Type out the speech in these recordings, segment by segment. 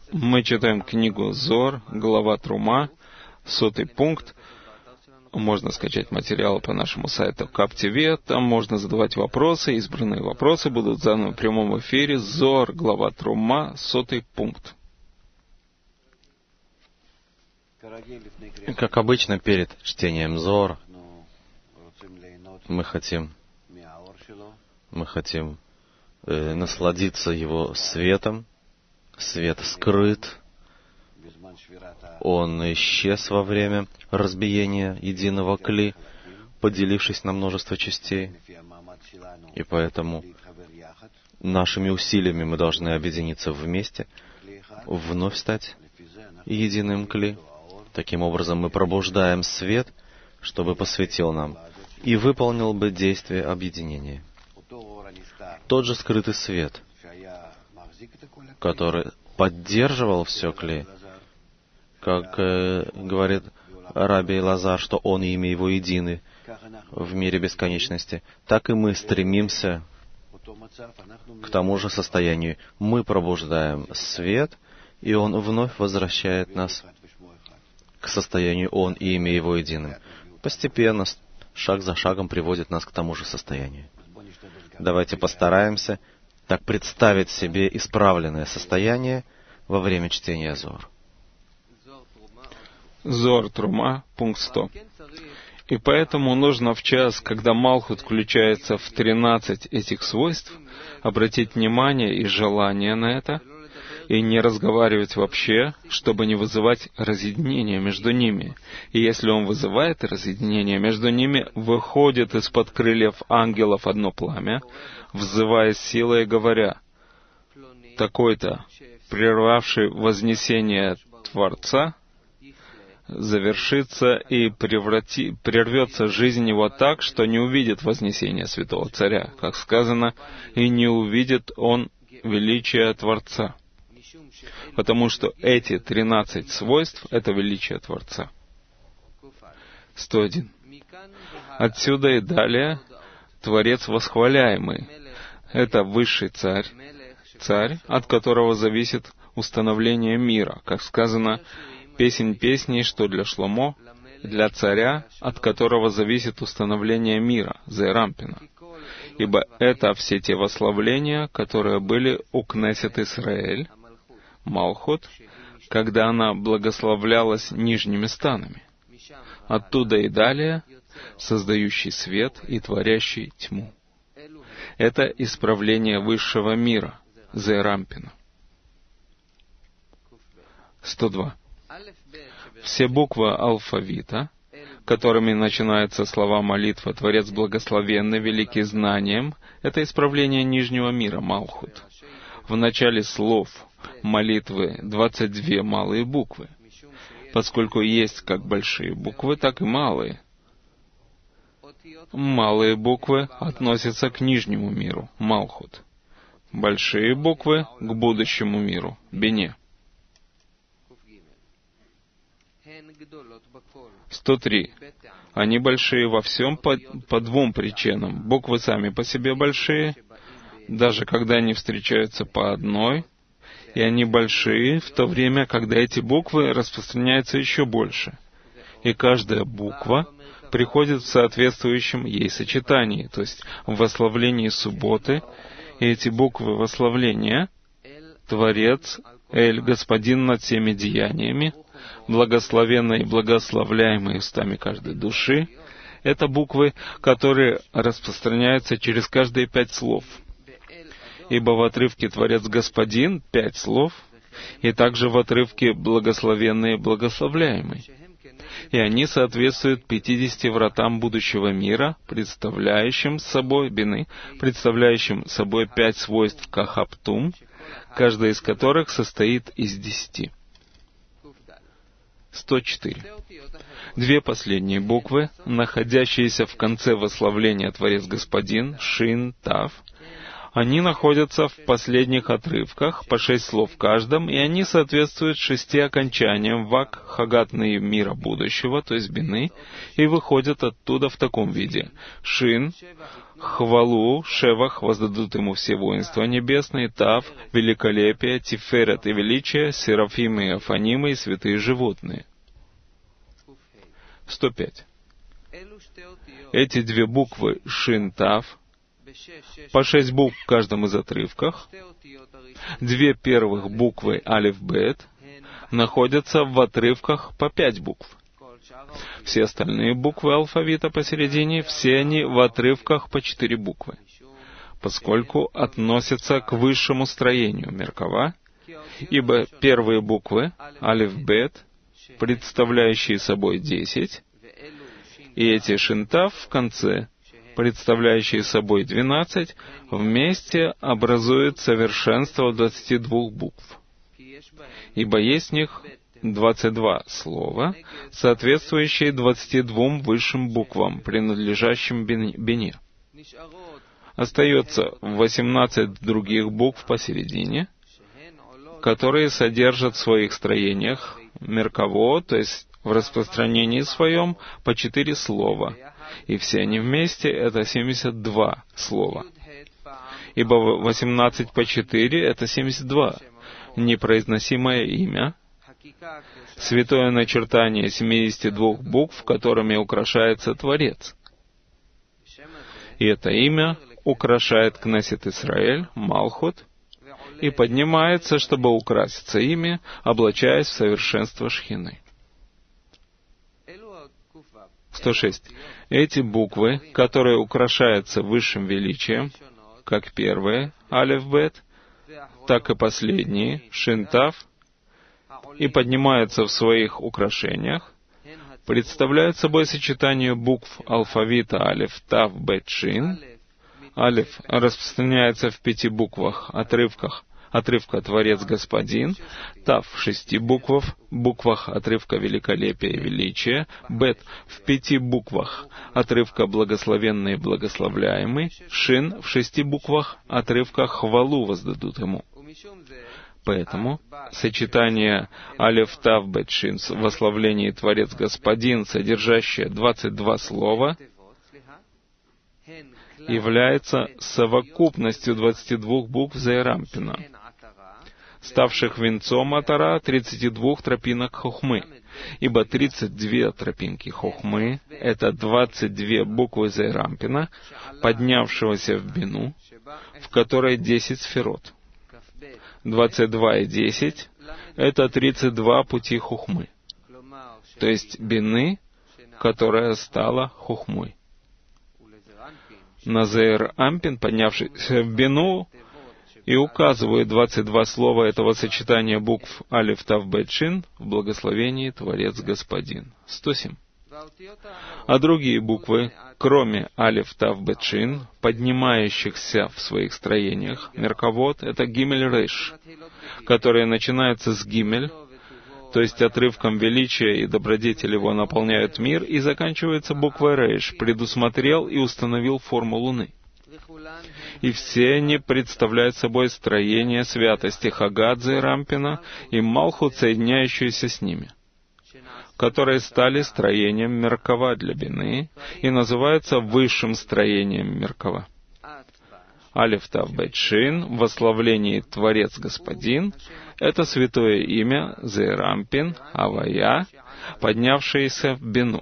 Мы читаем книгу Зор, глава Трума, 100-й пункт. Можно скачать материалы по нашему сайту КапТВ. Там можно задавать вопросы. Избранные вопросы будут заданы в прямом эфире. Зор, глава Трума, 100-й пункт. Как обычно, перед чтением Зор мы хотим насладиться его светом. Свет скрыт. Он исчез во время разбиения единого кли, поделившись на множество частей. И поэтому нашими усилиями мы должны объединиться вместе, вновь стать единым кли. Таким образом мы пробуждаем свет, чтобы посветил нам и выполнил бы действие объединения. Тот же скрытый свет, который поддерживал все кли, как говорит Раби Элазар, что он и имя его едины в мире бесконечности, так и мы стремимся к тому же состоянию. Мы пробуждаем свет, и он вновь возвращает нас к состоянию он и имя его единым. Постепенно, шаг за шагом приводит нас к тому же состоянию. Давайте постараемся так представить себе исправленное состояние во время чтения Зор. Зор Трума, пункт 100. И поэтому нужно в час, когда Малхут включается в 13 этих свойств, обратить внимание и желание на это, и не разговаривать вообще, чтобы не вызывать разъединения между ними. И если он вызывает разъединение между ними, выходит из-под крыльев ангелов одно пламя, взывая силой и говоря: такой-то, прервавший вознесение Творца, завершится и прервется жизнь его так, что не увидит вознесения Святого Царя, как сказано, и не увидит он величия Творца. Потому что эти 13 свойств — это величие Творца. 101. Отсюда и далее Творец восхваляемый — это высший царь, царь, от которого зависит установление мира, как сказано, песнь песней, что для Шломо, для царя, от которого зависит установление мира, Зерампина. Ибо это все те восславления, которые были у Кнесет Исраэль, Малхут, когда она благословлялась нижними станами. Оттуда и далее создающий свет и творящий тьму. Это исправление высшего мира, Зерампина. 102. Все буквы алфавита, которыми начинаются слова молитвы «Творец благословенный, великий знанием», это исправление нижнего мира, Малхут. В начале слов молитвы 22 малые буквы, поскольку есть как большие буквы, так и малые. Малые буквы относятся к нижнему миру, Малхут. Большие буквы — к будущему миру, Бине. 103. Они большие во всем по двум причинам. Буквы сами по себе большие, даже когда они встречаются по одной, и они большие в то время, когда эти буквы распространяются еще больше. И каждая буква приходит в соответствующем ей сочетании, то есть в восславлении субботы, и эти буквы восславления — Творец, Эль, Господин над всеми деяниями, благословенный и благословляемый устами каждой души — это буквы, которые распространяются через каждые 5 слов. Ибо в отрывке «Творец Господин» 5 слов, и также в отрывке «Благословенный и благословляемый». И они соответствуют 50 вратам будущего мира, представляющим собой бины, представляющим собой 5 свойств Кахаптум, каждая из которых состоит из 10. 104. Две последние буквы, находящиеся в конце восславления «Творец Господин», Шин, Тав, они находятся в последних отрывках, по 6 слов в каждом, и они соответствуют 6 окончаниям Вак Хагатны мира будущего, то есть Бины, и выходят оттуда в таком виде. Шин, хвалу, шевах воздадут ему все воинства небесные, тав, великолепие, тиферет и величие, серафимы и афанимы и святые животные. 105. Эти две буквы шин, тав, по 6 букв в каждом из отрывках, две первых буквы алиф, бет, находятся в отрывках по 5 букв. Все остальные буквы алфавита посередине, все они в отрывках по 4 буквы, поскольку относятся к высшему строению Меркава, ибо первые буквы алиф, бет, представляющие собой 10, и эти шинтав в конце, представляющие собой 12, вместе образуют совершенство 22 букв, ибо есть в них 22 слова, соответствующие 22 высшим буквам, принадлежащим бине. Остается 18 других букв посередине, которые содержат в своих строениях меркаво, то есть в распространении своем, по 4 слова, и все они вместе — это 72 слова. Ибо 18 по 4 — это 72. Непроизносимое имя, святое начертание 72 букв, которыми украшается Творец. И это имя украшает Кнессет Исраэль, Малхут, и поднимается, чтобы украситься ими, облачаясь в совершенство Шхины. 106. Эти буквы, которые украшаются высшим величием, как первые, алеф, бет, так и последние, шин, тав, и поднимаются в своих украшениях, представляют собой сочетание букв алфавита алеф, тав, бет, шин. Алеф распространяется в 5 буквах, отрывка «Творец Господин», тав в 6 буквах отрывка «Великолепие и величие», бет в 5 буквах отрывка «Благословенный и благословляемый», шин в 6 буквах отрывка «Хвалу воздадут ему». Поэтому сочетание алеф, тав, бет, шин в ославлении «Творец Господин», содержащее 22 слова, является совокупностью 22 букв Зеэрампина, ставших венцом Атара 32 тропинок Хохмы, ибо 32 тропинки Хохмы — это 22 буквы Зеэрампина, поднявшегося в бину, в которой 10 сферот. 22 и 10 — это 32 пути Хохмы, то есть бины, которая стала Хохмой. На Зеэр-Ампин, поднявшийся в бину, и указывают 22 слова этого сочетания букв алеф, тав, бет, шин в благословении Творец Господин. 107. А другие буквы, кроме алеф, тав, бет, шин, поднимающихся в своих строениях, меркавот — это гимель, рейш, которые начинаются с гимель, то есть отрывком величия и добродетель его наполняют мир, и заканчивается буквой рейш, предусмотрел и установил форму Луны. И все они представляют собой строение святости Хагадзе Рампина и Малхут, соединяющуюся с ними, которые стали строением Меркава для Бины и называются высшим строением Меркава. Алеф, тав, бет, шин в ославлении Творец Господин — это святое имя Зеэрампин, Авая, поднявшееся в бину.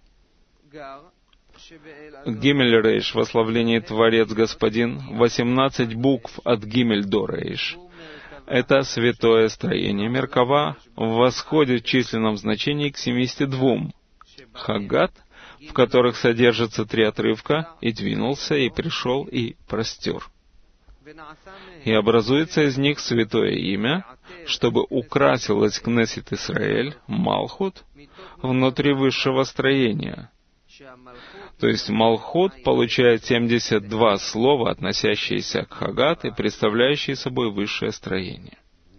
Гимель рейш в ославлении Творец Господин, 18 букв от гимель до рейш. Это святое строение Меркава восходит в численном значении к 72. Хагат, в которых содержится 3 отрывка, и двинулся, и пришел, и простер. И образуется из них святое имя, чтобы украсилось Кнессет Исраэль, Малхут, внутри высшего строения. То есть Малхут получает 72 слова, относящиеся к Хагат и представляющие собой высшее строение.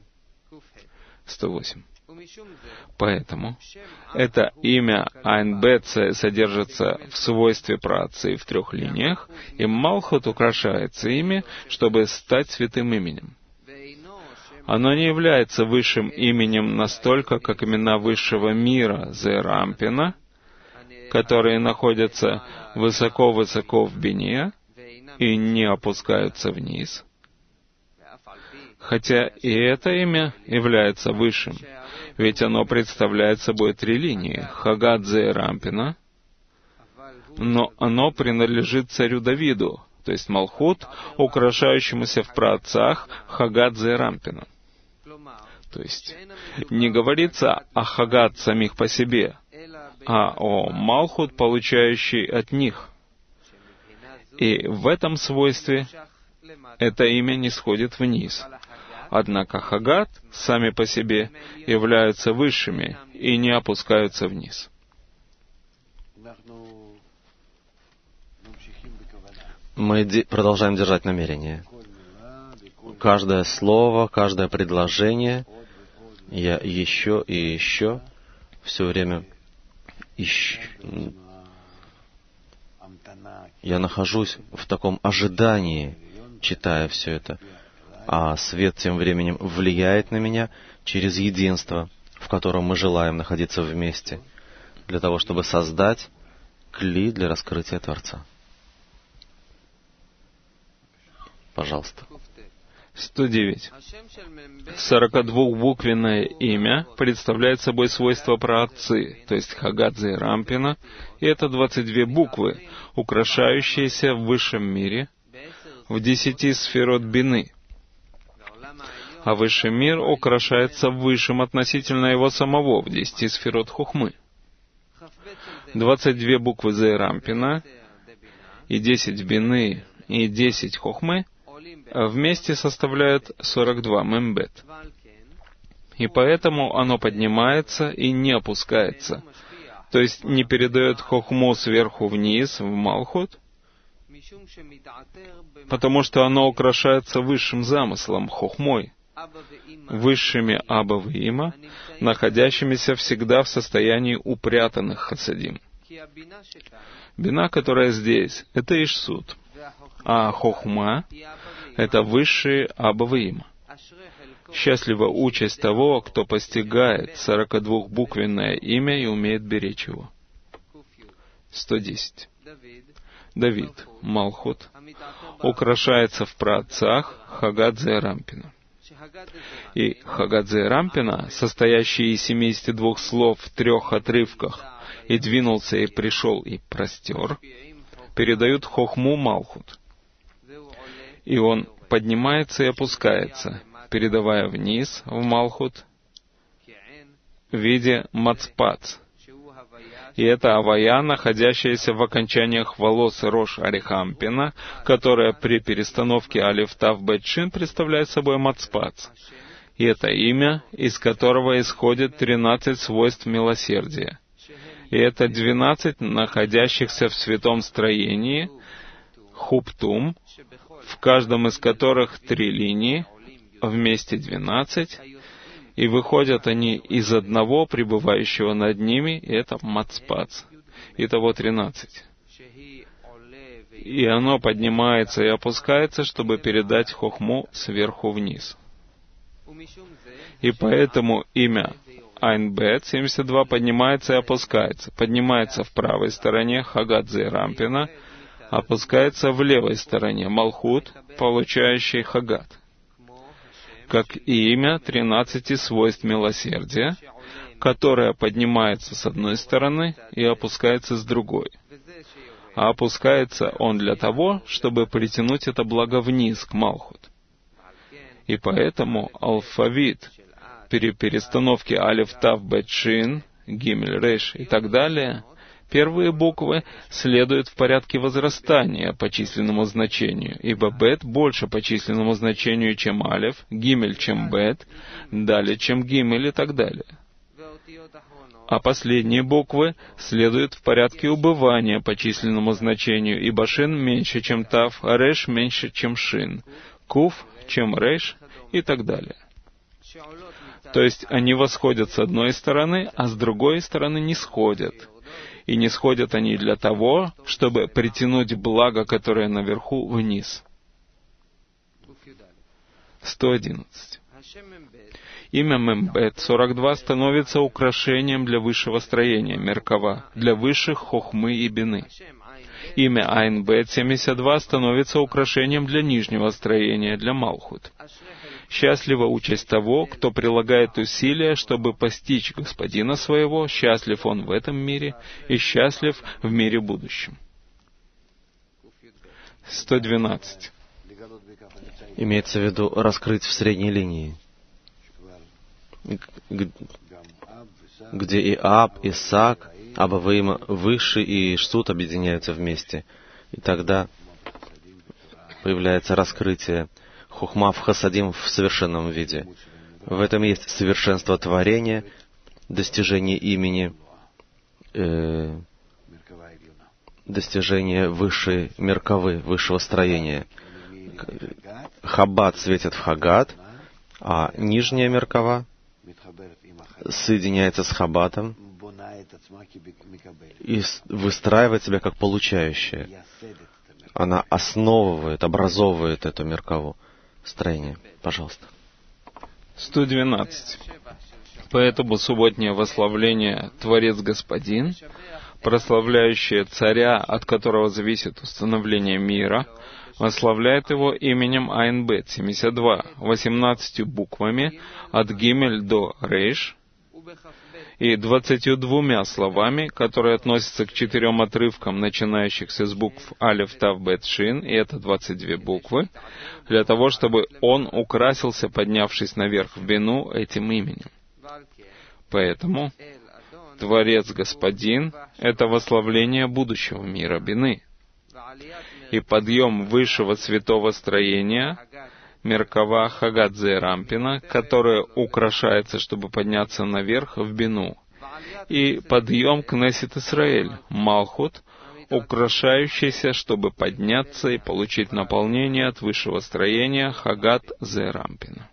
108. Поэтому это имя Айн-Бет содержится в свойстве праотцы в 3 линиях, и Малхут украшается ими, чтобы стать святым именем. Оно не является высшим именем настолько, как имена высшего мира Зеэрампина, которые находятся высоко-высоко в бине, и не опускаются вниз, хотя и это имя является высшим, ведь оно представляет собой три линии — Хагат Зеэрампина, но оно принадлежит царю Давиду, то есть Малхут, украшающемуся в праотцах Хагат Зеэрампина. То есть не говорится о Хагат самих по себе, а о Малхут, получающий от них. И в этом свойстве это имя не сходит вниз. Однако Хагат сами по себе являются высшими и не опускаются вниз. Мы продолжаем держать намерение. Каждое слово, каждое предложение, я еще и еще все время ищу. Я нахожусь в таком ожидании, читая все это, а свет тем временем влияет на меня через единство, в котором мы желаем находиться вместе, для того, чтобы создать кли для раскрытия Творца. Пожалуйста. 109. 42-буквенное имя представляет собой свойства праотцы, то есть Хагат Зеэрампина, и это 22 буквы, украшающиеся в высшем мире в 10 сферот бины. А высший мир украшается высшим относительно его самого в 10 сферот хухмы. 22 буквы Зеэрампина и 10 бины и 10 хухмы вместе составляют 42 мембет. И поэтому оно поднимается и не опускается, то есть не передает хохму сверху вниз в Малхут, потому что оно украшается высшим замыслом, хохмой, высшими Абав и Има, находящимися всегда в состоянии упрятанных хасадим. Бина, которая здесь, это Ишсут, а хохма — это высшие Абав и Има. Счастлива участь того, кто постигает 42-буквенное имя и умеет беречь его. 110. Давид, Малхут, украшается в праотцах Хагат Зеэрампина. И Хагат Зеэрампина, состоящий из 72 слов в 3 отрывках, и двинулся, и пришел, и простер, передают хохму Малхут. И он поднимается и опускается, передавая вниз в Малхут в виде мацпац. И это авая, находящаяся в окончаниях волос Рош Арихампина, которая при перестановке Алиф Тав Бет Шин представляет собой мацпац. И это имя, из которого исходит 13 свойств милосердия. И это 12 находящихся в святом строении, хуптум, в каждом из которых 3 линии, вместе 12, и выходят они из одного, пребывающего над ними, и это мацпац. Итого 13. И оно поднимается и опускается, чтобы передать хохму сверху вниз. И поэтому имя Айнбет 72 поднимается и опускается. Поднимается в правой стороне Хагат Зеэрампина, опускается в левой стороне Малхут, получающий Хагат. Как и имя 13 свойств милосердия, которое поднимается с одной стороны и опускается с другой. А опускается он для того, чтобы притянуть это благо вниз, к Малхут. И поэтому алфавит при перестановке Алиф Тав Бет Шин, Гимель Реш и так далее, первые буквы следуют в порядке возрастания по численному значению, ибо Бет больше по численному значению, чем Алиф, Гимель, чем Бет, Далее, чем Гимель и так далее. А последние буквы следуют в порядке убывания по численному значению, ибо Шин меньше, чем Тав, а Реш меньше, чем Шин, Куф, чем Реш и так далее. То есть они восходят с одной стороны, а с другой стороны не сходят. И не сходят они для того, чтобы притянуть благо, которое наверху, вниз. 111. Имя Мембет 42 становится украшением для высшего строения, Меркава, для высших хохмы и бины. имя Айн-Бет 72 становится украшением для нижнего строения, для Малхут. Счастлива участь того, кто прилагает усилия, чтобы постичь Господина своего, счастлив он в этом мире и счастлив в мире будущем. 112. Имеется в виду раскрыть в средней линии, где и Аб, и Сак, Абаваим, Высший и Штут объединяются вместе. И тогда появляется раскрытие Хухма в Хасадим в совершенном виде. В этом есть совершенство творения, достижение имени, достижение высшей меркавы, высшего строения. Хаббат светит в Хагат, а нижняя меркава соединяется с Хаббатом и выстраивает себя как получающая. Она основывает, образовывает эту меркаву строение. Пожалуйста. 112. Поэтому субботнее восславление Творец Господин, прославляющее Царя, от которого зависит установление мира, восславляет его именем Айн-Бет 72, 18 буквами от Гимель до Рейш, и 22 словами, которые относятся к 4 отрывкам, начинающихся с букв Алеф, Тав, Бет, Шин, и это 22 буквы, для того, чтобы он украсился, поднявшись наверх в бину, этим именем. Поэтому Творец Господин — это восславление будущего мира бины. И подъем высшего святого строения — Меркава Хагадзе Рампина, которая украшается, чтобы подняться наверх в бину. И подъем Кнессет Исраэль, Малхут, украшающийся, чтобы подняться и получить наполнение от высшего строения Хагад Зе Рампина.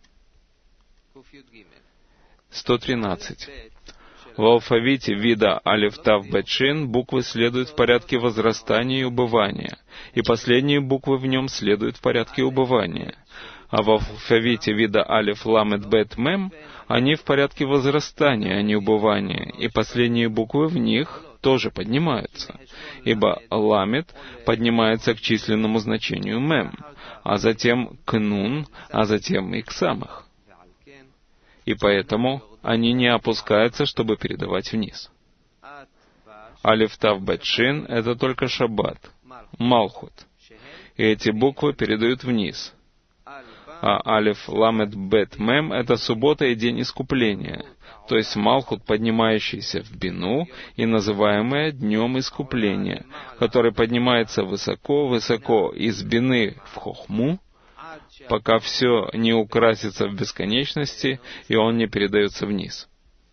113. В алфавите вида Алеф, Тав, Бет, Шин буквы следуют в порядке возрастания и убывания, и последние буквы в нем следуют в порядке убывания. А в алфавите вида Алеф, Ламет, Бет, Мем они в порядке возрастания, а не убывания, и последние буквы в них тоже поднимаются, ибо Ламет поднимается к численному значению Мем, а затем к Нун, а затем и к Самах. И поэтому они не опускаются, чтобы передавать вниз. Алеф, Тав, Бет, Шин — это только Шаббат, Малхут, и эти буквы передают вниз. А Алеф, Ламет, Бет, Мем — это суббота и день искупления, то есть Малхут, поднимающийся в бину и называемое днем искупления, который поднимается высоко-высоко из бины в Хохму, пока все не украсится в бесконечности, и он не передается вниз.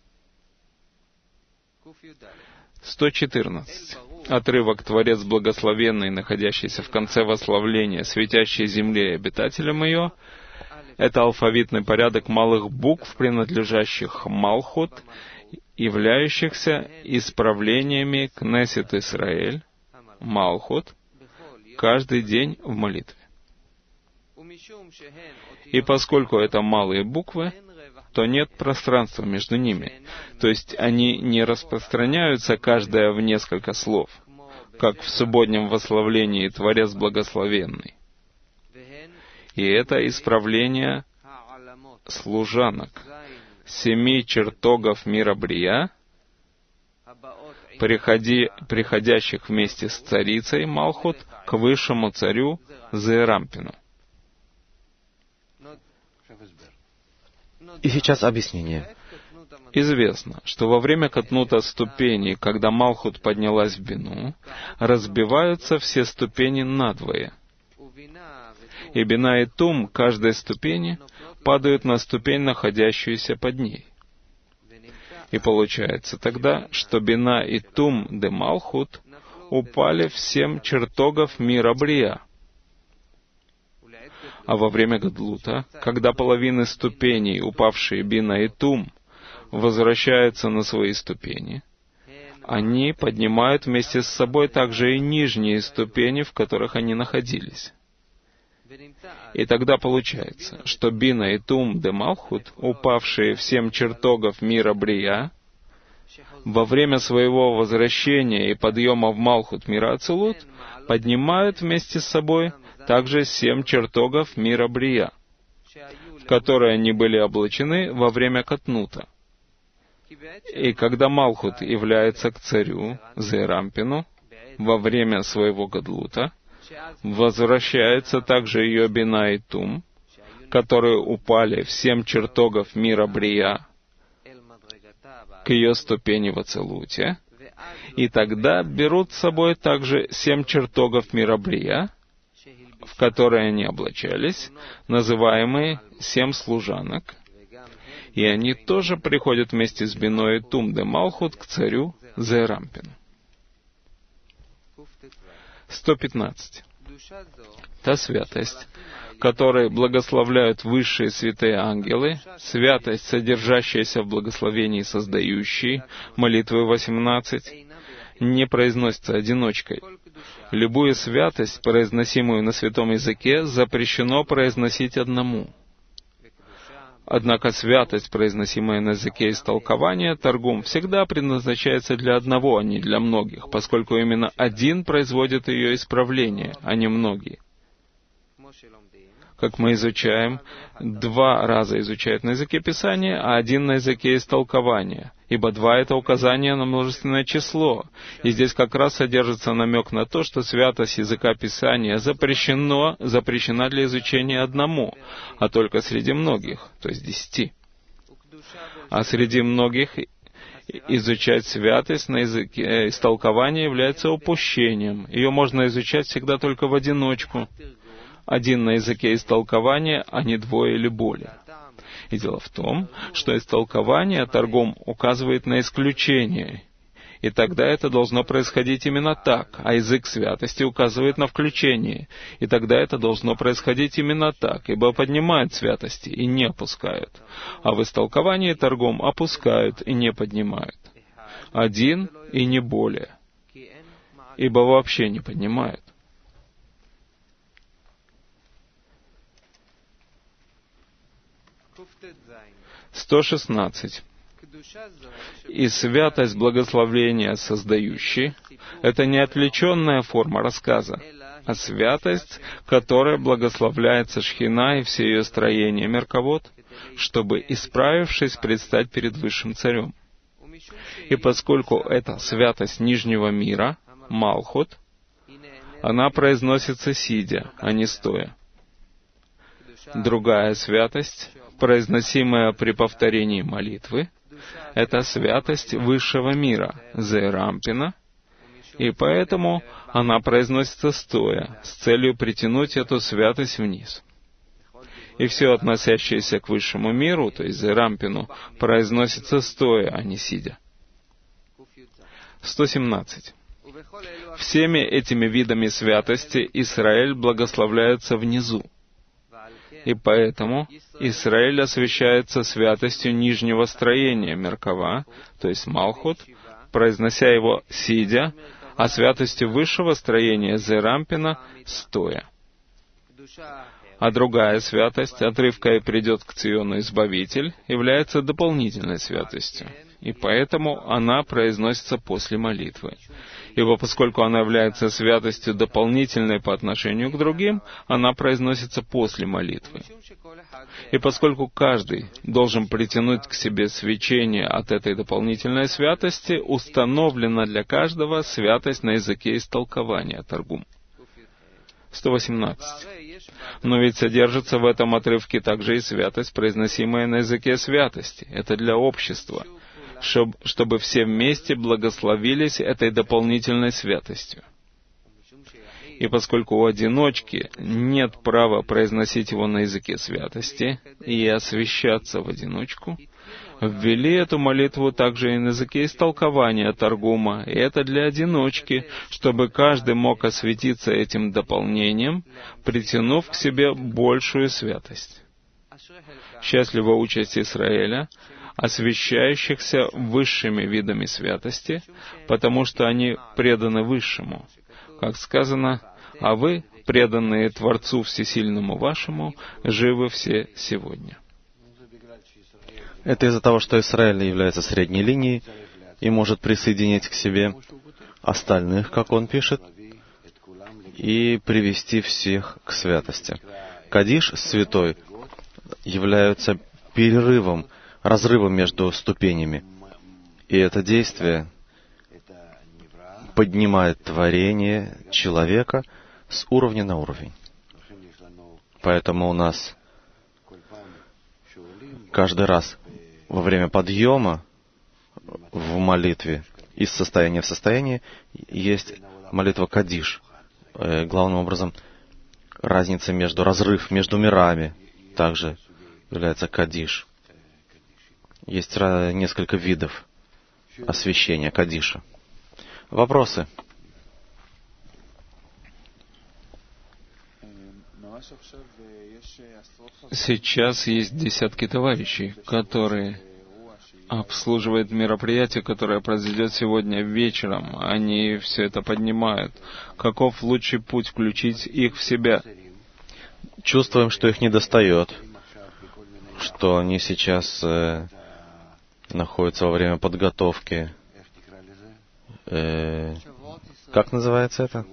114. Отрывок «Творец благословенный», находящийся в конце восславления светящей земле и обитателям ее, это алфавитный порядок малых букв, принадлежащих Малхут, являющихся исправлениями Кнессет Исраэль, Малхут, каждый день в молитве. И поскольку это малые буквы, то нет пространства между ними, то есть они не распространяются каждая в несколько слов, как в субботнем восславлении Творец Благословенный. И это исправление служанок, 7 чертогов мира Брия, приходящих вместе с царицей Малхут к высшему царю Зе Рампину. И сейчас объяснение. Известно, что во время катнута ступеней, когда Малхут поднялась в бину, разбиваются все ступени надвое. И бина и тум каждой ступени падают на ступень, находящуюся под ней. И получается тогда, что бина и тум де Малхут упали в 7 чертогов мира Брия. А во время Гадлута, когда половины ступеней, упавшие бина и тум, возвращаются на свои ступени, они поднимают вместе с собой также и нижние ступени, в которых они находились. И тогда получается, что бина и тум де Малхут, упавшие в 7 чертогов мира Брия, во время своего возвращения и подъема в Малхут мира Ацилут поднимают вместе с собой также 7 чертогов мира Брия, в которые они были облачены во время Катнута. И когда Малхут является к царю Зерампину во время своего Гадлута, возвращается также ее Бина и Тум, которые упали в 7 чертогов мира Брия к ее ступени в Ацилуте, и тогда берут с собой также 7 чертогов мира Брия, в которые они облачались, называемые 7 служанок, и они тоже приходят вместе с Биной и Тум де Малхут к царю Зерампину. 115. Та святость, которой благословляют высшие святые ангелы, святость, содержащаяся в благословении создающей, молитвы 18, не произносится одиночкой. Любую святость, произносимую на святом языке, запрещено произносить одному. Однако святость, произносимая на языке истолкования, Таргум, всегда предназначается для одного, а не для многих, поскольку именно один производит ее исправление, а не многие. Как мы изучаем, 2 раза изучают на языке Писания, а 1 на языке истолкования, ибо 2 — это указание на множественное число. И здесь как раз содержится намек на то, что святость языка Писания запрещена для изучения одному, а только среди многих, то есть 10. А среди многих изучать святость на языке истолкования является упущением. Ее можно изучать всегда только в одиночку. 1 на языке истолкования, а не 2 или более. И дело в том, что истолкование Таргум указывает на исключение, и тогда это должно происходить именно так, а язык святости указывает на включение, и тогда это должно происходить именно так, ибо поднимают святости и не опускают, а в истолковании Таргум опускают и не поднимают. 1 и не более, ибо вообще не поднимают. 116. И святость благословления создающей — это не отвлеченная форма рассказа, а святость, которая благословляется Шхина и все ее строения Меркавот, чтобы, исправившись, предстать перед Высшим Царем. И поскольку это святость Нижнего мира, Малхут, она произносится сидя, а не стоя. Другая святость, произносимая при повторении молитвы, это святость Высшего мира, Зерампина, и поэтому она произносится стоя, с целью притянуть эту святость вниз. И все, относящееся к Высшему миру, то есть Зерампину, произносится стоя, а не сидя. 117. Всеми этими видами святости Израиль благословляется внизу. И поэтому Израиль освящается святостью нижнего строения Меркава, то есть Малхут, произнося его сидя, а святостью высшего строения Зерампина стоя. А другая святость, отрывка «И придет к Циону Избавитель», является дополнительной святостью, и поэтому она произносится после молитвы. Ибо поскольку она является святостью дополнительной по отношению к другим, она произносится после молитвы. И поскольку каждый должен притянуть к себе свечение от этой дополнительной святости, установлена для каждого святость на языке истолкования Таргум. 118. Но ведь содержится в этом отрывке также и святость, произносимая на языке святости. Это для общества, чтобы все вместе благословились этой дополнительной святостью. И поскольку у одиночки нет права произносить его на языке святости и освящаться в одиночку, ввели эту молитву также и на языке истолкования Таргума, и это для одиночки, чтобы каждый мог осветиться этим дополнением, притянув к себе большую святость. Счастлива участь Израиля, освящающихся высшими видами святости, потому что они преданы Высшему. Как сказано, а вы, преданные Творцу Всесильному вашему, живы все сегодня. Это из-за того, что Израиль является средней линией, и может присоединить к себе остальных, как он пишет, и привести всех к святости. Кадиш, святой, являются перерывом, разрывом между ступенями. И это действие поднимает творение человека с уровня на уровень. Поэтому у нас каждый раз во время подъема в молитве из состояния в состояние есть молитва Кадиш. Главным образом, разница разрыв между мирами также является Кадиш. Есть несколько видов освящения Кадиша. Вопросы? Сейчас есть десятки товарищей, которые обслуживают мероприятие, которое произойдет сегодня вечером. Они все это поднимают. Каков лучший путь включить их в себя? Чувствуем, что их недостает, что они сейчас находятся во время подготовки. Как называется это?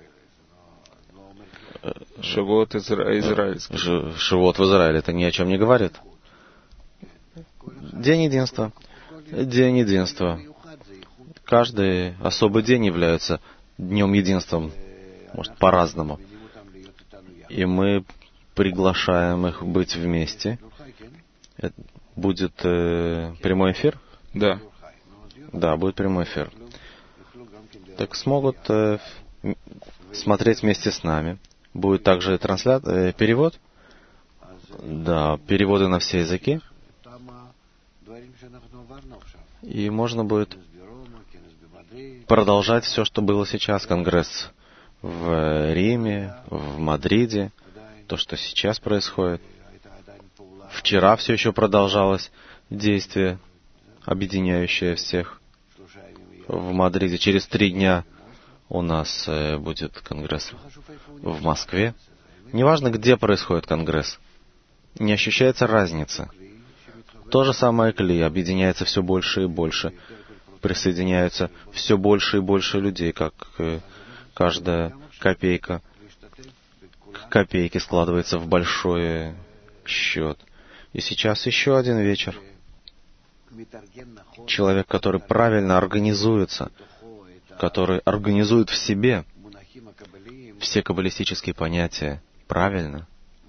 Шивот израильский. Шивот в Израиле. Это ни о чем не говорит. День единства. День единства. Каждый особый день является днем единства. Может, по-разному. И мы приглашаем их быть вместе. Будет прямой эфир? Да. Да, будет прямой эфир. Так смогут смотреть вместе с нами. Будет также перевод. Да, переводы на все языки. И можно будет продолжать все, что было сейчас. Конгресс в Риме, в Мадриде, то, что сейчас происходит. Вчера все еще продолжалось действие, объединяющее всех. В Мадриде через 3 дня у нас будет конгресс в Москве. Неважно, где происходит конгресс, не ощущается разница. То же самое Кли объединяется все больше и больше. Присоединяются все больше и больше людей, как каждая копейка к копейке складывается в большой счет. И сейчас еще один вечер. Человек, который правильно организуется, который организует в себе все каббалистические понятия правильно.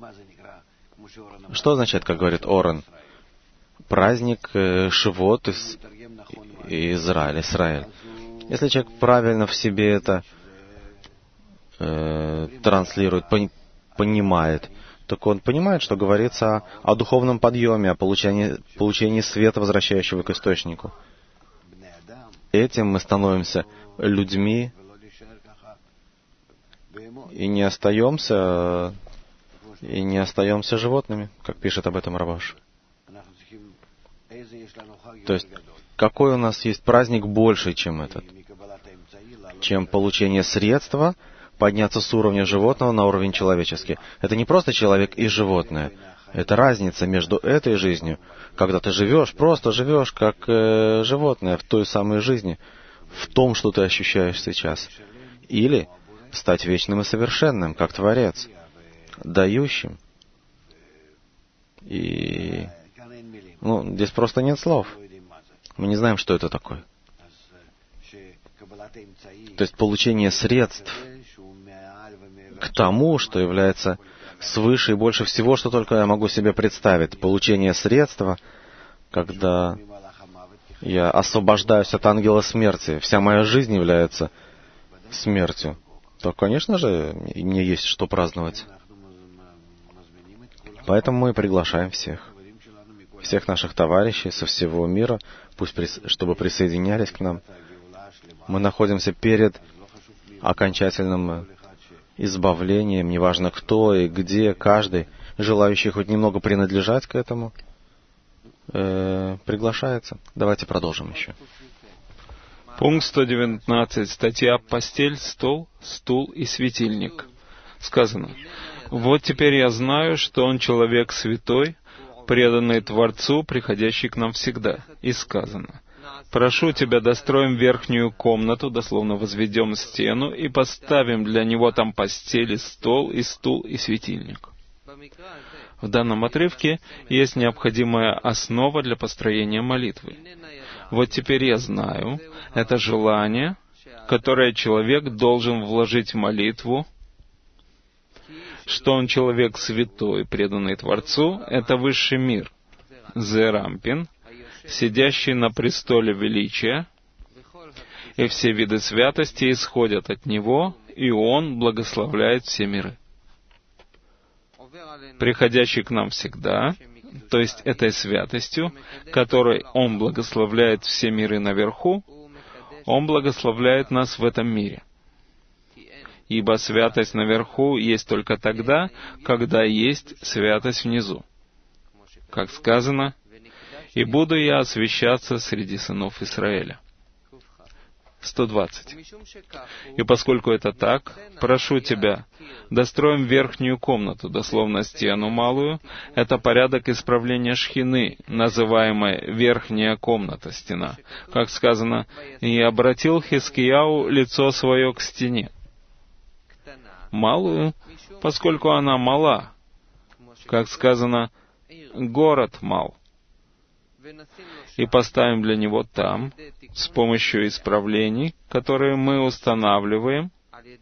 Что означает, как говорит Орен? Праздник Шивот Израиль. Если человек правильно в себе это транслирует, понимает, так он понимает, что говорится о духовном подъеме, о получении света, возвращающего к источнику. Этим мы становимся людьми и не остаемся животными, как пишет об этом Рабаш. То есть, какой у нас есть праздник больше, чем этот? Чем получение средства подняться с уровня животного на уровень человеческий. Это не просто человек и животное. Это разница между этой жизнью, когда ты живешь, просто живешь как животное в той самой жизни, в том, что ты ощущаешь сейчас. Или стать вечным и совершенным, как Творец, дающим. И здесь просто нет слов. Мы не знаем, что это такое. То есть получение средств к тому, что является свыше и больше всего, что только я могу себе представить. Получение средства, когда я освобождаюсь от ангела смерти, вся моя жизнь является смертью, то, конечно же, мне есть что праздновать. Поэтому мы приглашаем всех наших товарищей со всего мира, чтобы присоединялись к нам. Мы находимся перед окончательным избавлением, неважно кто и где, каждый, желающий хоть немного принадлежать к этому, приглашается. Давайте продолжим еще. Пункт 119. Статья «Постель, стол и светильник». Сказано: «Вот теперь я знаю, что он человек святой, преданный Творцу, приходящий к нам всегда». И сказано: Прошу тебя, достроим верхнюю комнату, дословно возведем стену, и поставим для него там постель, и стол, и стул, и светильник. В данном отрывке есть необходимая основа для построения молитвы. Вот теперь я знаю, это желание, которое человек должен вложить в молитву, что он человек святой, преданный Творцу, это высший мир, Зерампин, сидящий на престоле величия, и все виды святости исходят от него, и он благословляет все миры. Приходящий к нам всегда, то есть этой святостью, которой он благословляет все миры наверху, он благословляет нас в этом мире. Ибо святость наверху есть только тогда, когда есть святость внизу. Как сказано, «И буду я освящаться среди сынов Израиля». 120. «И поскольку это так, прошу тебя, достроим верхнюю комнату, дословно стену малую, это порядок исправления шхины, называемая верхняя комната, стена. Как сказано, «И обратил Хискияу лицо свое к стене». Малую, поскольку она мала, как сказано, город мал. И поставим для него там, с помощью исправлений, которые мы устанавливаем,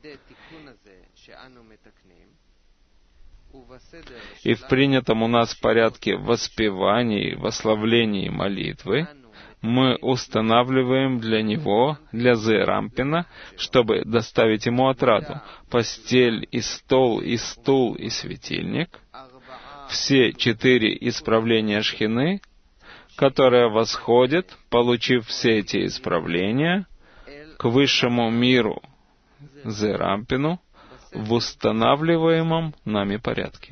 и в принятом у нас порядке воспеваний, восславлений и молитвы, мы устанавливаем для него, для Зерампина, чтобы доставить ему отраду, постель, и стол, и стул, и светильник, все 4 исправления шхины, которая восходит, получив все эти исправления, к высшему миру Зерампину в устанавливаемом нами порядке.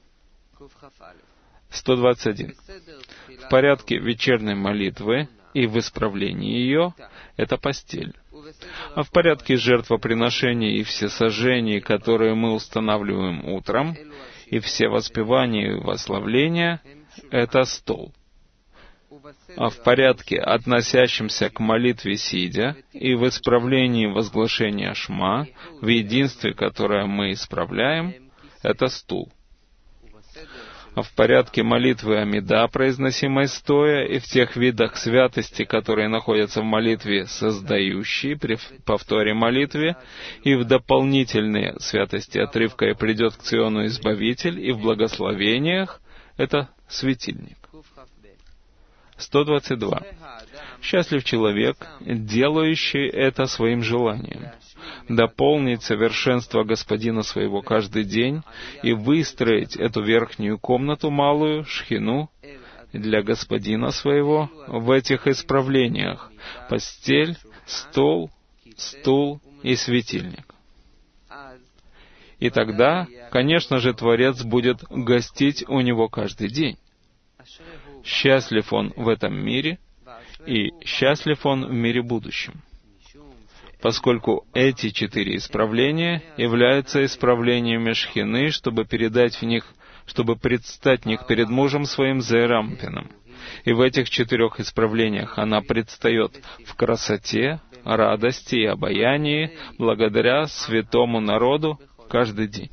121. В порядке вечерней молитвы и в исправлении ее — это постель. А в порядке жертвоприношений и всесожжений, которые мы устанавливаем утром, и все воспевания и восславления — это стол. А в порядке, относящемся к молитве сидя, и в исправлении возглашения Шма, в единстве, которое мы исправляем, это стул. А в порядке молитвы Амида, произносимой стоя, и в тех видах святости, которые находятся в молитве создающей, при повторе молитвы, и в дополнительные святости отрывка «И придет к Циону Избавитель», и в благословениях, это светильник. 122. Счастлив человек, делающий это своим желанием, дополнить совершенство Господина своего каждый день и выстроить эту верхнюю комнату малую, шхину, для Господина своего в этих исправлениях: постель, стол, стул и светильник. И тогда, конечно же, Творец будет гостить у него каждый день. Счастлив он в этом мире, и счастлив он в мире будущем, поскольку эти 4 исправления являются исправлениями шхины, чтобы передать в них, чтобы предстать в них перед мужем своим Зерампином. И в этих 4 исправлениях она предстает в красоте, радости и обаянии, благодаря святому народу каждый день.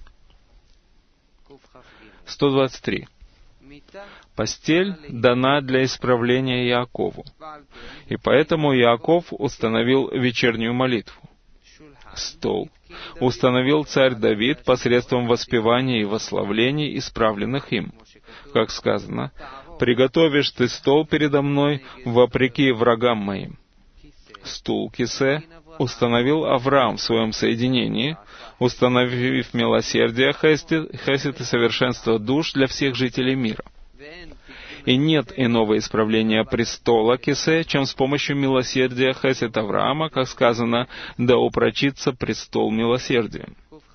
123. Постель дана для исправления Яакову, и поэтому Яаков установил вечернюю молитву. Стол установил царь Давид посредством воспевания и восславлений, исправленных им. Как сказано, «Приготовишь ты стол передо мной, вопреки врагам моим». Стул Кисе установил Авраам в своем соединении, установив милосердие, хесед и совершенство душ для всех жителей мира. И нет иного исправления престола Кисе, чем с помощью милосердия хесед Авраама, как сказано, «Да упрочится престол милосердия».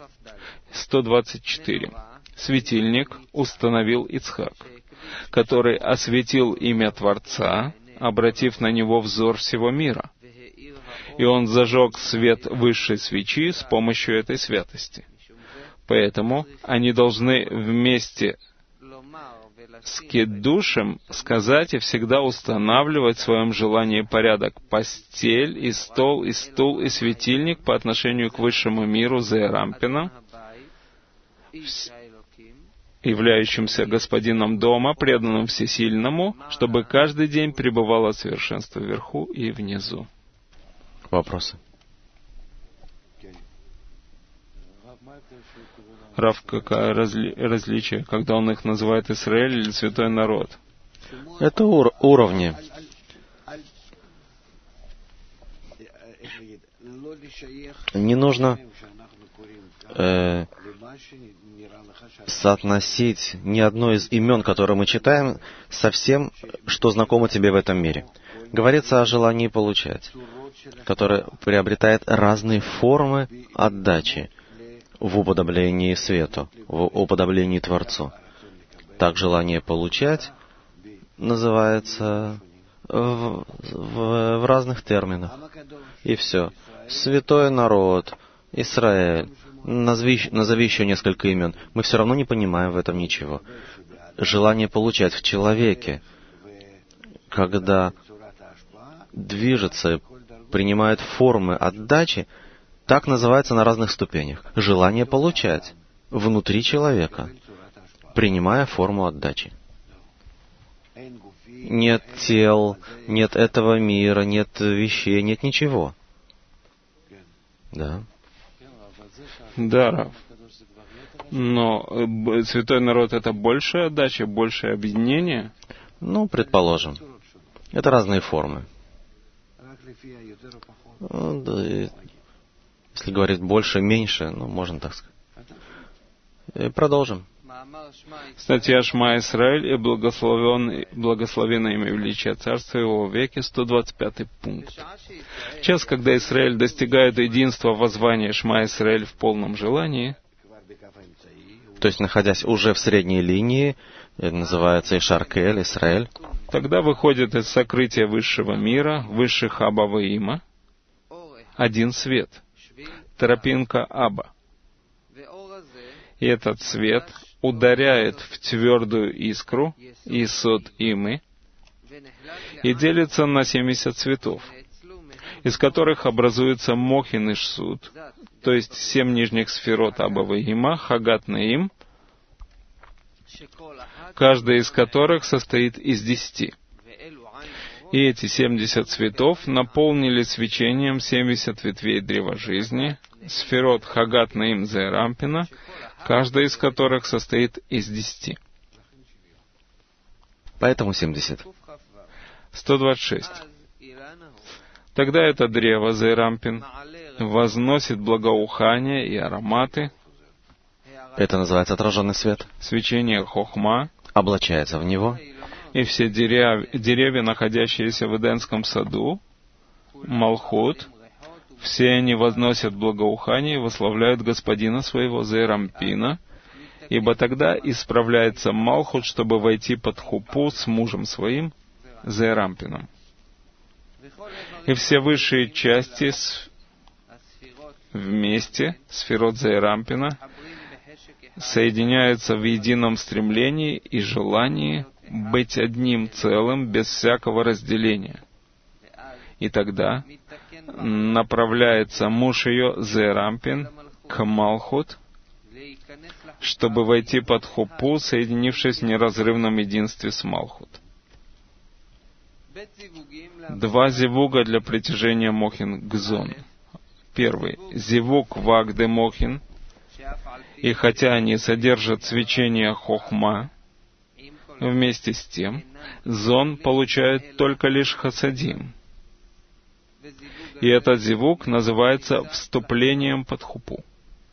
124. Светильник установил Ицхак, который осветил имя Творца, обратив на него взор всего мира. И он зажег свет высшей свечи с помощью этой святости. Поэтому они должны вместе с киддушем сказать и всегда устанавливать в своем желании порядок постель, и стол, и стул, и светильник по отношению к высшему миру Зеэрампина, являющимся господином дома, преданным всесильному, чтобы каждый день пребывало совершенство вверху и внизу. Вопросы? Рав, какое различие, когда он их называет Израиль или святой народ? Это уровни. Не нужно соотносить ни одно из имен, которые мы читаем, со всем, что знакомо тебе в этом мире. Говорится о желании получать, которое приобретает разные формы отдачи в уподоблении свету, в уподоблении Творцу. Так желание получать называется в разных терминах. И все. Святой народ, Израиль, назови еще несколько имен. Мы все равно не понимаем в этом ничего. Желание получать в человеке, когда движется, принимает формы отдачи, так называется на разных ступенях. Желание получать внутри человека, принимая форму отдачи. Нет тел, нет этого мира, нет вещей, нет ничего. Да. Да, Рав. Но святой народ — это большая отдача, большее объединение? Ну, предположим. Это разные формы. Да, если говорить больше, меньше, можно так сказать. И продолжим. Статья Шма Исраэль и благословенно имя величия Царства Его в веке, 125 пункт. Час, когда Израиль достигает единства воззвания Шма Исраэль в полном желании, то есть, находясь уже в средней линии, это называется Ишар-Кель, Исраэль, тогда выходит из сокрытия высшего мира, высших Аба и Има, один свет, тропинка Аба. И этот свет ударяет в твердую искру, Исод Имы, и делится на 70 цветов, из которых образуется Мохин и Шсуд, то есть 7 нижних сферот Аба и Има, Хагат Наим, каждая из которых состоит из 10. И эти 70 цветов наполнили свечением 70 ветвей древа жизни, сферот Хагат Наим Зеэрампина, каждая из которых состоит из 10. Поэтому 70. 126. Тогда это древо Зеэрампин возносит благоухание и ароматы. Это называется отраженный свет. Свечение Хохма облачается в него. И все деревья, находящиеся в Эдемском саду, Малхут, все они возносят благоухание и восславляют Господина своего Зеэрампина, ибо тогда исправляется Малхут, чтобы войти под хупу с мужем своим, Зеэрампином. И все высшие части вместе, сферот Зеэрампина, соединяются в едином стремлении и желании быть одним целым без всякого разделения. И тогда направляется муж ее, Зеэрампин, к Малхут, чтобы войти под хупу, соединившись в неразрывном единстве с Малхут. 2 зивуга для притяжения Мохин к Зону. Первый. Зивуг Ваг де Мохин. И хотя они содержат свечение Хохма, вместе с тем, Зон получает только лишь Хасадим. И этот зивуг называется вступлением под хупу.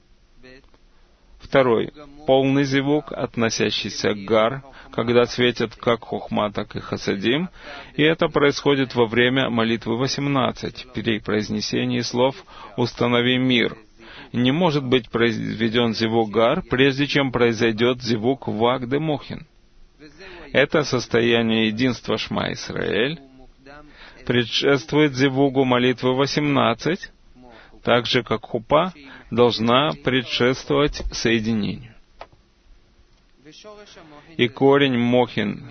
Второй. Полный зивуг, относящийся к Гар, когда светят как Хохма, так и Хасадим, и это происходит во время молитвы 18, при произнесении слов «Установи мир». Не может быть произведен зивуг Гар, прежде чем произойдет зивуг Ваг де Мохин. Это состояние единства Шма Исраэль предшествует зивугу молитвы 18, так же, как хупа должна предшествовать соединению. И корень Мохин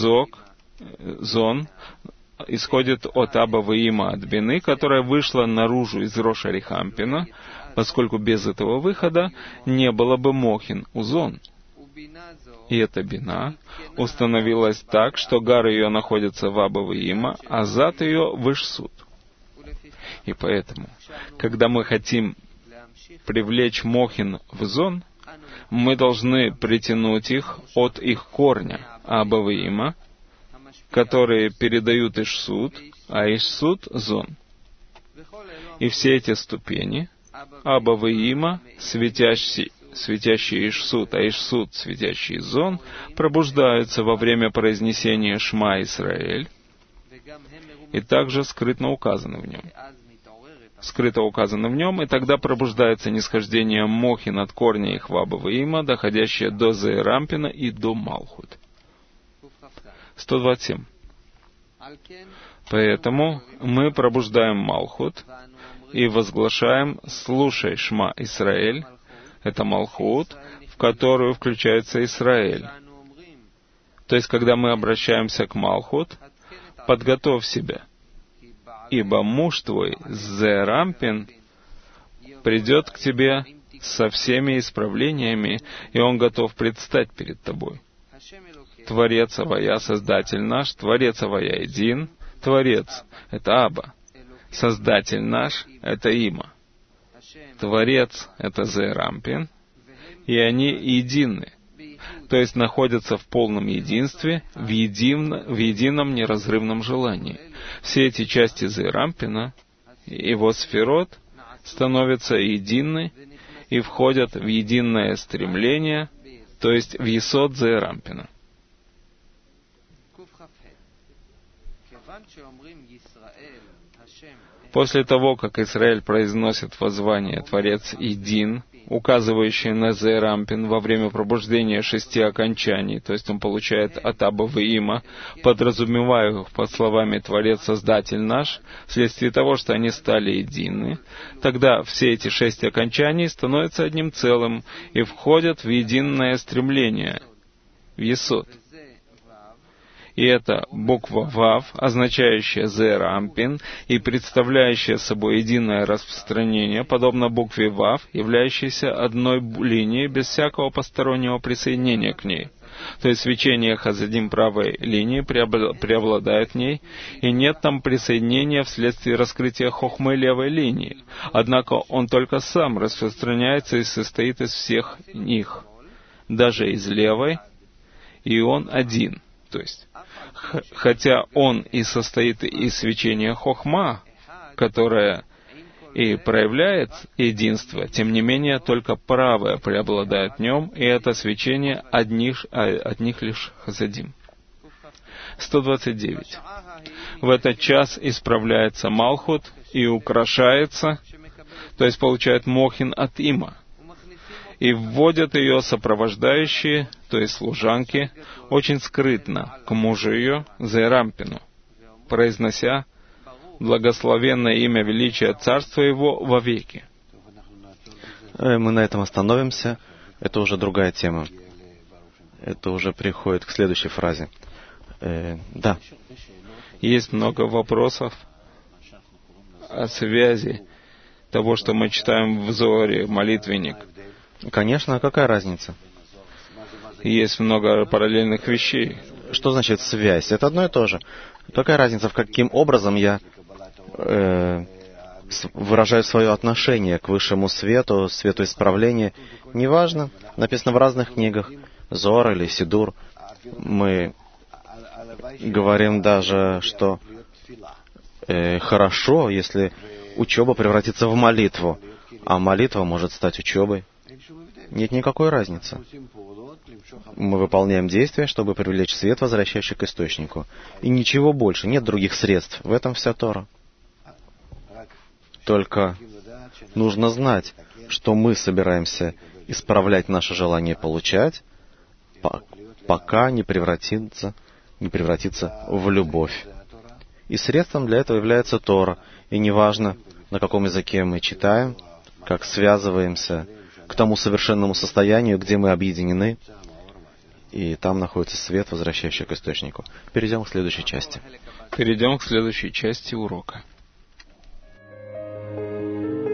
Зон исходит от Аба Ваима, от бины, которая вышла наружу из Роша Рихампина, поскольку без этого выхода не было бы Мохин Узон. И эта бина установилась так, что гар ее находится в Аба Ваима, а зад ее в Ишсут. И поэтому, когда мы хотим привлечь Мохин в Зон, мы должны притянуть их от их корня, Аба Ваима, которые передают Ишсут, а Ишсут — Зон. И все эти ступени, Аба Ваима, светящий Ишсут, а Ишсут, светящий Зон, пробуждаются во время произнесения Шма Исраэль, и также скрытно указаны в нем. Скрыто указано в нем, и тогда пробуждается нисхождение Мохин от корня их в Аба Ваима, доходящее до Зеэрампина и до Малхут. 127. Поэтому мы пробуждаем Малхут и возглашаем «Слушай, Шма Исраэль», это Малхут, в которую включается Исраэль. То есть, когда мы обращаемся к Малхут, подготовь себя, ибо муж твой, Зеэрампин, придет к тебе со всеми исправлениями, и он готов предстать перед тобой. Творец Авая, Создатель наш, Творец Авая един, Творец — это Аба. Создатель наш — это Има. Творец — это Зеэрампин, и они едины, то есть находятся в полном единстве, в едином неразрывном желании. Все эти части Зеэрампина, его сферот, становятся едины и входят в единое стремление, то есть в Есод Зеэрампина. После того, как Израиль произносит воззвание «Творец един», указывающее на Зеэрампин во время пробуждения 6 окончаний, то есть он получает от Аба Ваима, подразумевая их под словами «Творец Создатель наш», вследствие того, что они стали едины, тогда все эти 6 окончаний становятся одним целым и входят в единое стремление, в Есод. И это буква Вав, означающая Зеэрампин и представляющая собой единое распространение, подобно букве Вав, являющейся одной линией без всякого постороннего присоединения к ней. То есть свечение Хазадим правой линии преобладает в ней, и нет там присоединения вследствие раскрытия Хохмы левой линии. Однако он только сам распространяется и состоит из всех них, даже из левой, и он один. То есть, хотя он и состоит из свечения Хохма, которое и проявляет единство, тем не менее только правое преобладает в нем, и это свечение одних лишь Хасадим. 129. В этот час исправляется Малхут и украшается, то есть получает Мохин от Има, и вводят ее сопровождающие, то есть служанки, очень скрытно к мужу ее, Зеэрампину, произнося благословенное имя величия царства его вовеки. Мы на этом остановимся. Это уже другая тема. Это уже приходит к следующей фразе. Да. Есть много вопросов о связи того, что мы читаем в Зоаре, молитвенник. Конечно, а какая разница? Есть много параллельных вещей. Что значит связь? Это одно и то же. Какая разница, каким образом я выражаю свое отношение к высшему свету, свету исправления? Неважно. Написано в разных книгах. Зоар или Сидур. Мы говорим даже, что хорошо, если учеба превратится в молитву, а молитва может стать учебой. Нет никакой разницы. Мы выполняем действия, чтобы привлечь свет, возвращающий к источнику. И ничего больше, нет других средств. В этом вся Тора. Только нужно знать, что мы собираемся исправлять наше желание получать, пока не превратится в любовь. И средством для этого является Тора. И неважно, на каком языке мы читаем, как связываемся к тому совершенному состоянию, где мы объединены. И там находится свет, возвращающий к источнику. Перейдем к следующей части. Перейдем к следующей части урока.